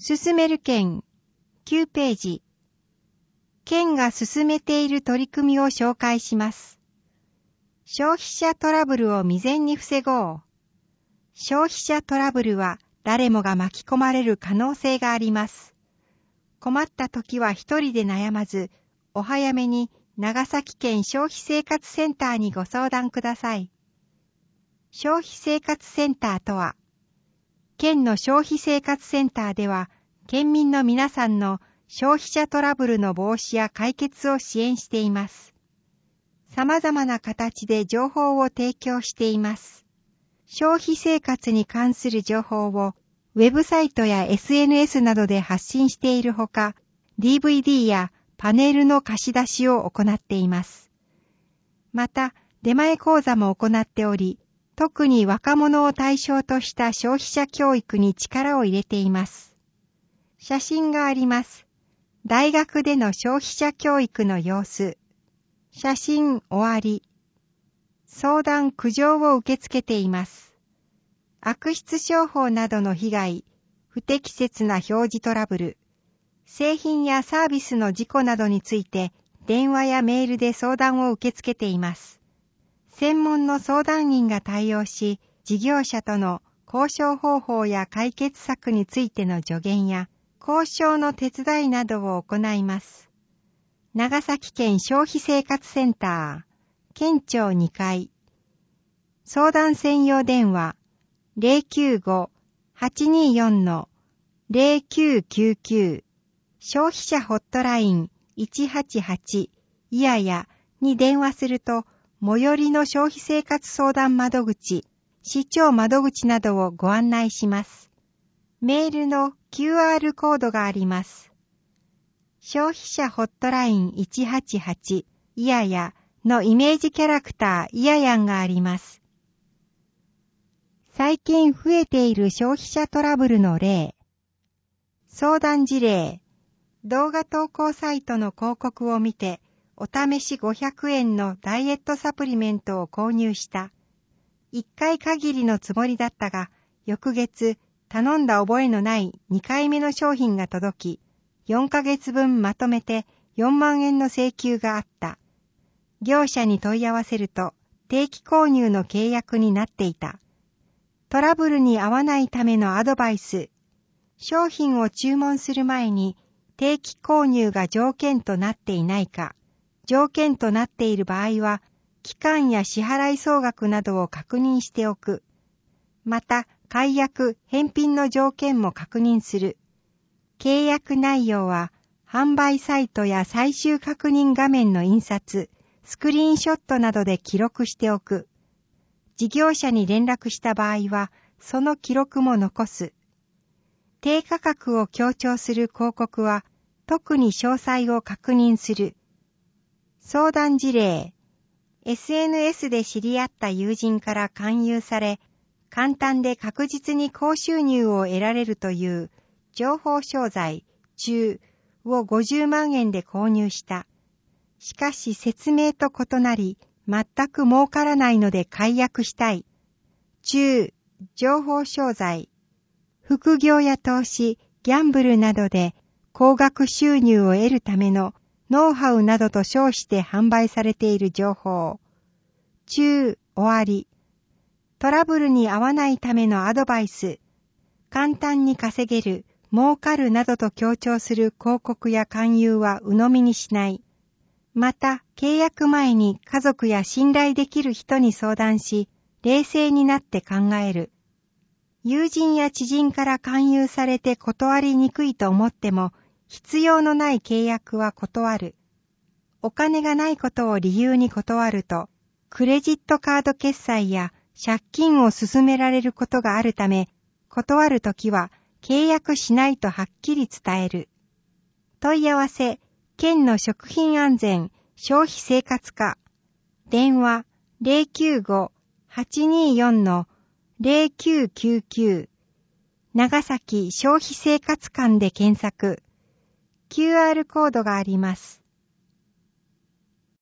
進める県9ページ。県が進めている取り組みを紹介します。消費者トラブルを未然に防ごう。消費者トラブルは誰もが巻き込まれる可能性があります。困った時は一人で悩まず、お早めに長崎県消費生活センターにご相談ください。消費生活センターとは、県の消費生活センターでは、県民の皆さんの消費者トラブルの防止や解決を支援しています。様々な形で情報を提供しています。消費生活に関する情報をウェブサイトや SNS などで発信しているほか、DVD やパネルの貸し出しを行っています。また、出前講座も行っており、特に若者を対象とした消費者教育に力を入れています。写真があります。大学での消費者教育の様子。写真終わり。相談苦情を受け付けています。悪質商法などの被害、不適切な表示トラブル、製品やサービスの事故などについて電話やメールで相談を受け付けています。専門の相談員が対応し、事業者との交渉方法や解決策についての助言や交渉の手伝いなどを行います。長崎県消費生活センター、県庁2階。相談専用電話 095-824-0999 消費者ホットライン188いややに電話すると最寄りの消費生活相談窓口、市長窓口などをご案内します。メールの QR コードがあります。消費者ホットライン188いややのイメージキャラクターいややんがあります。最近増えている消費者トラブルの例。相談事例。動画投稿サイトの広告を見て、お試し500円のダイエットサプリメントを購入した。1回限りのつもりだったが、翌月頼んだ覚えのない2回目の商品が届き、4ヶ月分まとめて4万円の請求があった。業者に問い合わせると定期購入の契約になっていた。トラブルに遭わないためのアドバイス。商品を注文する前に定期購入が条件となっていないか、条件となっている場合は、期間や支払い総額などを確認しておく。また、解約、返品の条件も確認する。契約内容は、販売サイトや最終確認画面の印刷、スクリーンショットなどで記録しておく。事業者に連絡した場合は、その記録も残す。低価格を強調する広告は、特に詳細を確認する。相談事例。SNS で知り合った友人から勧誘され、簡単で確実に高収入を得られるという情報商材中を50万円で購入した。しかし説明と異なり、全く儲からないので解約したい。中、情報商材。副業や投資、ギャンブルなどで高額収入を得るためのノウハウなどと称して販売されている情報。中、終わり。トラブルに遭わないためのアドバイス。簡単に稼げる、儲かるなどと強調する広告や勧誘は鵜呑みにしない。また、契約前に家族や信頼できる人に相談し、冷静になって考える。友人や知人から勧誘されて断りにくいと思っても、必要のない契約は断る。お金がないことを理由に断ると、クレジットカード決済や借金を勧められることがあるため、断るときは契約しないとはっきり伝える。問い合わせ、県の食品安全消費生活課。電話 095-824-0999 長崎消費生活館で検索。QR コードがあります。